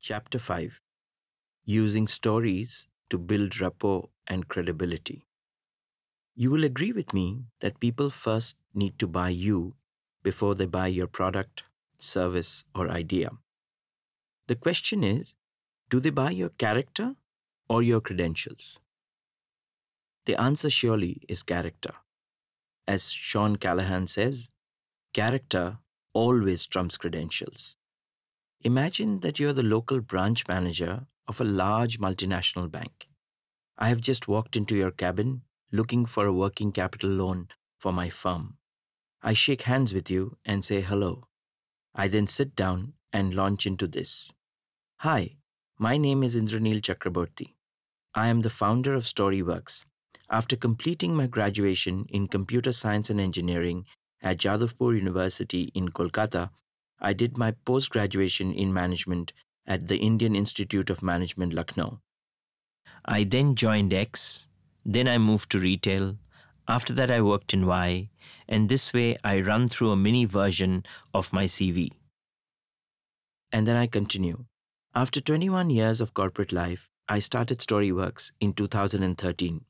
Chapter 5: Using Stories to Build Rapport and Credibility. You will agree with me that people first need to buy you before they buy your product, service, or idea. The question is, do they buy your character or your credentials? The answer surely is character. As Sean Callahan says, character always trumps credentials. Imagine that you're the local branch manager of a large multinational bank. I have just walked into your cabin looking for a working capital loan for my firm. I shake hands with you and say hello. I then sit down and launch into this. Hi, my name is Indraneel Chakraborty. I am the founder of Storyworks. After completing my graduation in computer science and engineering at Jadavpur University in Kolkata, I did my post-graduation in management at the Indian Institute of Management, Lucknow. I then joined X, then I moved to retail. After that, I worked in Y, and this way I run through a mini version of my CV. And then I continue. After 21 years of corporate life, I started Storyworks in 2013.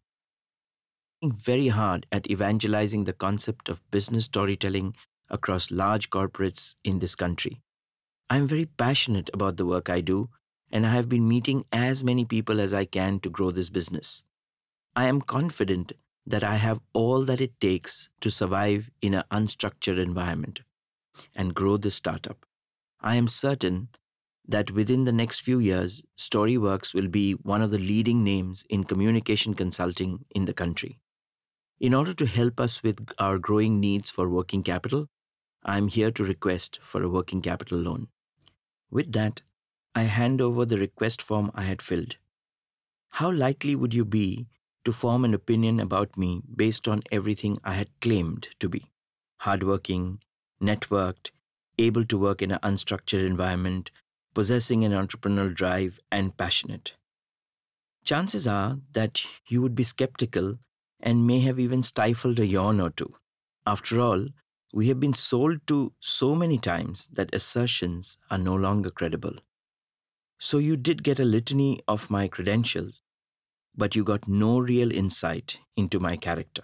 Very hard at evangelizing the concept of business storytelling across large corporates in this country. I'm very passionate about the work I do, and I have been meeting as many people as I can to grow this business. I am confident that I have all that it takes to survive in an unstructured environment and grow this startup. I am certain that within the next few years, Storyworks will be one of the leading names in communication consulting in the country. In order to help us with our growing needs for working capital, I am here to request for a working capital loan. With that, I hand over the request form I had filled. How likely would you be to form an opinion about me based on everything I had claimed to be? Hardworking, networked, able to work in an unstructured environment, possessing an entrepreneurial drive, and passionate. Chances are that you would be skeptical and may have even stifled a yawn or two. After all, we have been sold to so many times that assertions are no longer credible. So you did get a litany of my credentials, but you got no real insight into my character.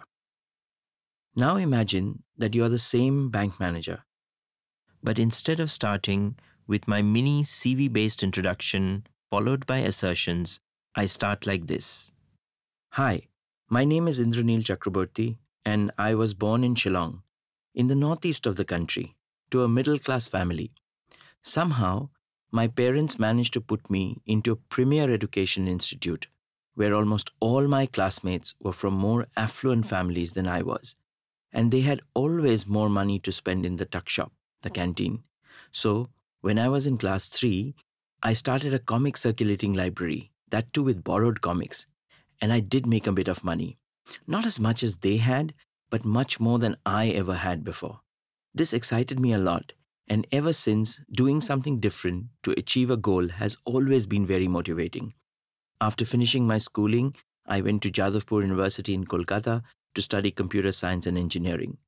Now imagine that you are the same bank manager, but instead of starting with my mini CV-based introduction followed by assertions, I start like this. Hi, my name is Indraneel Chakraborty, and I was born in Shillong, in the northeast of the country, to a middle-class family. Somehow, my parents managed to put me into a premier education institute where almost all my classmates were from more affluent families than I was, and they had always more money to spend in the tuck shop, the canteen. So, when I was in class 3, I started a comic circulating library, that too with borrowed comics, and I did make a bit of money. Not as much as they had, but much more than I ever had before. This excited me a lot, and ever since, doing something different to achieve a goal has always been very motivating. After finishing my schooling, I went to Jadavpur University in Kolkata to study computer science and engineering.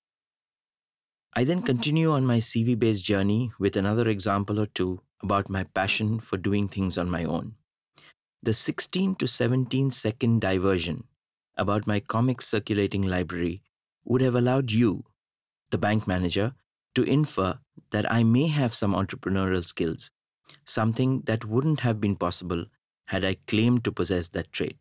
I then continue on my CV-based journey with another example or two about my passion for doing things on my own. The 16 to 17 second diversion about my comics circulating library would have allowed you, the bank manager, to infer that I may have some entrepreneurial skills, something that wouldn't have been possible had I claimed to possess that trait.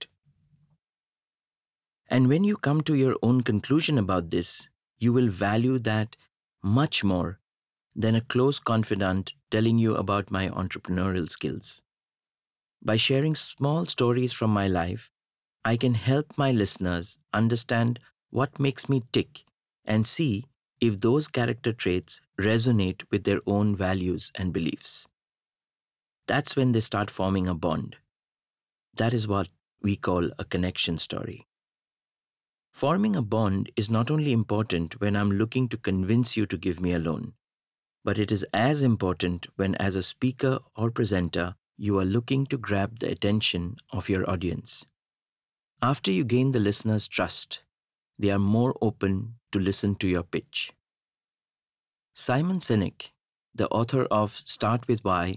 And when you come to your own conclusion about this, you will value that much more than a close confidant telling you about my entrepreneurial skills. By sharing small stories from my life, I can help my listeners understand what makes me tick and see if those character traits resonate with their own values and beliefs. That's when they start forming a bond. That is what we call a connection story. Forming a bond is not only important when I'm looking to convince you to give me a loan, but it is as important when, as a speaker or presenter, you are looking to grab the attention of your audience. After you gain the listener's trust, they are more open to listen to your pitch. Simon Sinek, the author of Start with Why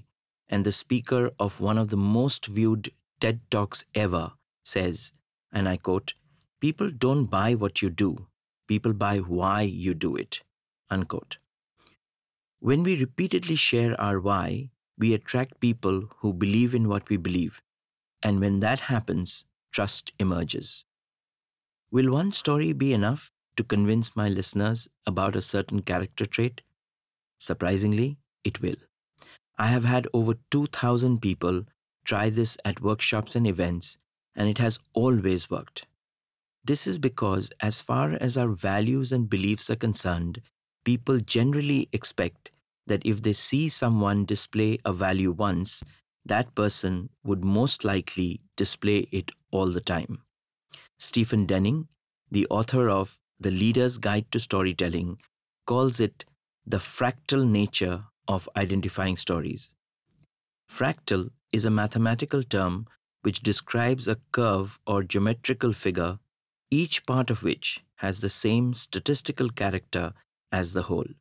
and the speaker of one of the most viewed TED Talks ever says, and I quote, "People don't buy what you do, people buy why you do it." Unquote. When we repeatedly share our why, we attract people who believe in what we believe, and when that happens, trust emerges. Will one story be enough to convince my listeners about a certain character trait? Surprisingly, it will. I have had over 2,000 people try this at workshops and events, and it has always worked. This is because, as far as our values and beliefs are concerned, people generally expect that if they see someone display a value once, that person would most likely display it all the time. Stephen Denning, the author of The Leader's Guide to Storytelling, calls it the fractal nature of identifying stories. Fractal is a mathematical term which describes a curve or geometrical figure, each part of which has the same statistical character as the whole.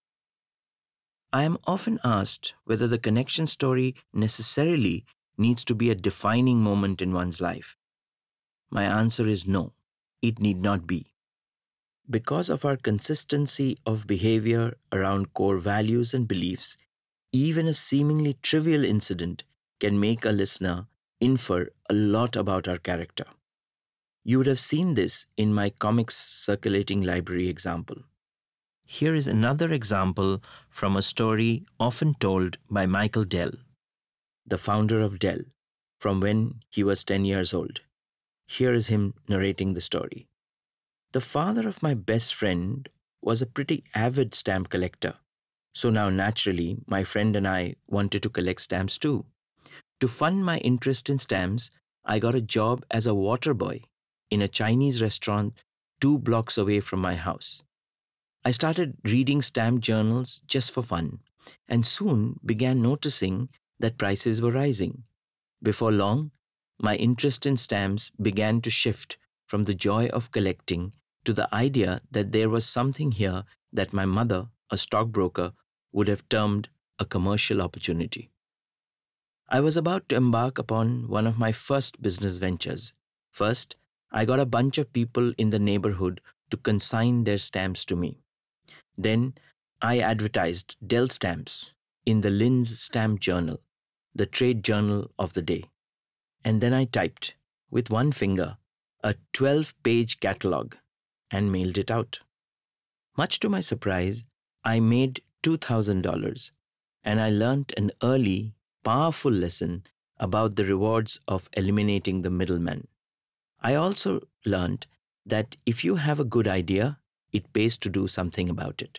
I am often asked whether the connection story necessarily needs to be a defining moment in one's life. My answer is no, it need not be. Because of our consistency of behavior around core values and beliefs, even a seemingly trivial incident can make a listener infer a lot about our character. You would have seen this in my comics circulating library example. Here is another example from a story often told by Michael Dell, the founder of Dell, from when he was 10 years old. Here is him narrating the story. The father of my best friend was a pretty avid stamp collector. So now, naturally, my friend and I wanted to collect stamps too. To fund my interest in stamps, I got a job as a water boy in a Chinese restaurant 2 blocks away from my house. I started reading stamp journals just for fun and soon began noticing that prices were rising. Before long, my interest in stamps began to shift from the joy of collecting to the idea that there was something here that my mother, a stockbroker, would have termed a commercial opportunity. I was about to embark upon one of my first business ventures. First, I got a bunch of people in the neighborhood to consign their stamps to me. Then, I advertised Dell stamps in the Lin's Stamp Journal, the trade journal of the day. And then I typed, with one finger, a 12-page catalog and mailed it out. Much to my surprise, I made $2,000 and I learnt an early, powerful lesson about the rewards of eliminating the middleman. I also learned that if you have a good idea, it pays to do something about it.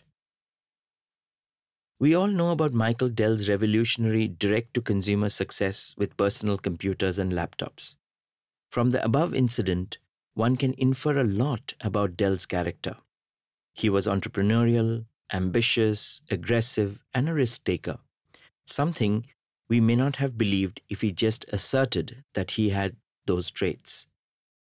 We all know about Michael Dell's revolutionary direct-to-consumer success with personal computers and laptops. From the above incident, one can infer a lot about Dell's character. He was entrepreneurial, ambitious, aggressive, and a risk-taker, something we may not have believed if he just asserted that he had those traits.